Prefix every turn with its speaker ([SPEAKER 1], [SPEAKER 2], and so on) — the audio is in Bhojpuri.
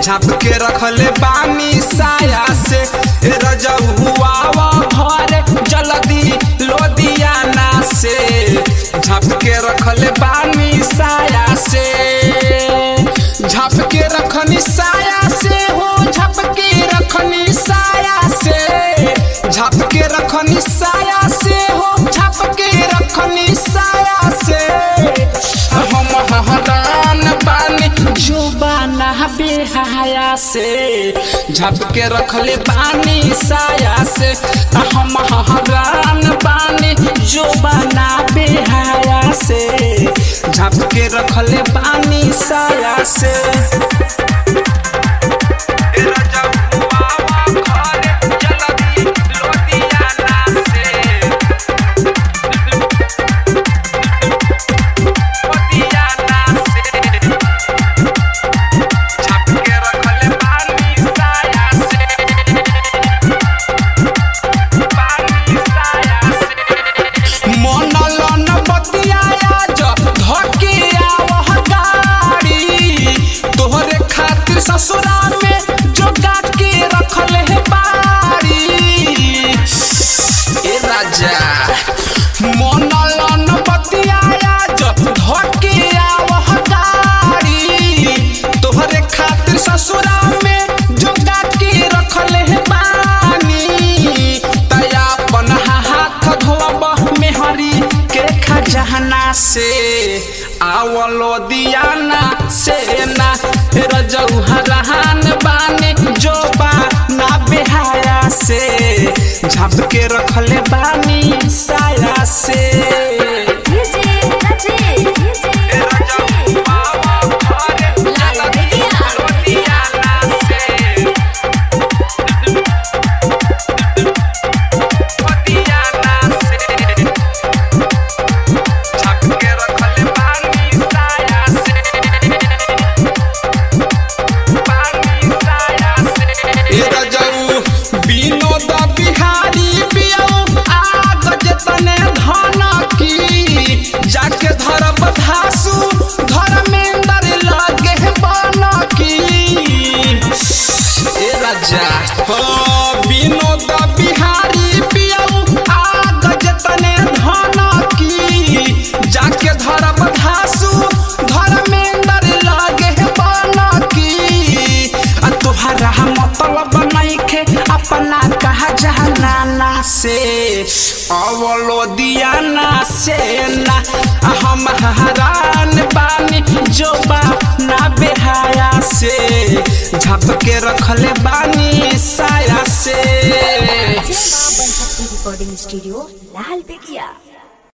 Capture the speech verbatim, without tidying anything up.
[SPEAKER 1] झाप के रखले बानी साया से रजहुआ भरे जल्दी लोदियाना से झाप के रखले बानी साया से झाप के रखनी साया से हो झाप के रखनी साया से झाप के रखनी साया से हो झाप के रखनी साया से हम हरान बानी जुबाना बेहाया से झाप के रखले बानी साया से हम हरान बानी जुबाना बेहाया से झाप के रखले बानी साया से ससुरा में जो गाट के रखले है बाड़ी ए राजा मनलन बतियाया जो धके आवह गाड़ी तोहरे खातिर ससुरा में जो गाट के रखले है बानी तया अपन हाथ धोब मेहरी के खजाना से आवलो दियाना से ना रजऊ हरान बानी जो बा ना बेहाया से झाप के रखले बानी साया से विनोद बिहारी पियऊ आग जतने धन की जाके धरब धासु धर्मेंद्र लगे बन की तोहरा मतलब नइखे अपना कहा जहाना से अवलो दियाना से ना हम हरान बानी जो बा ना बेहाया से झाप के रखले बानी साया से
[SPEAKER 2] रिकॉर्डिंग स्टूडियो लाल बेगिया।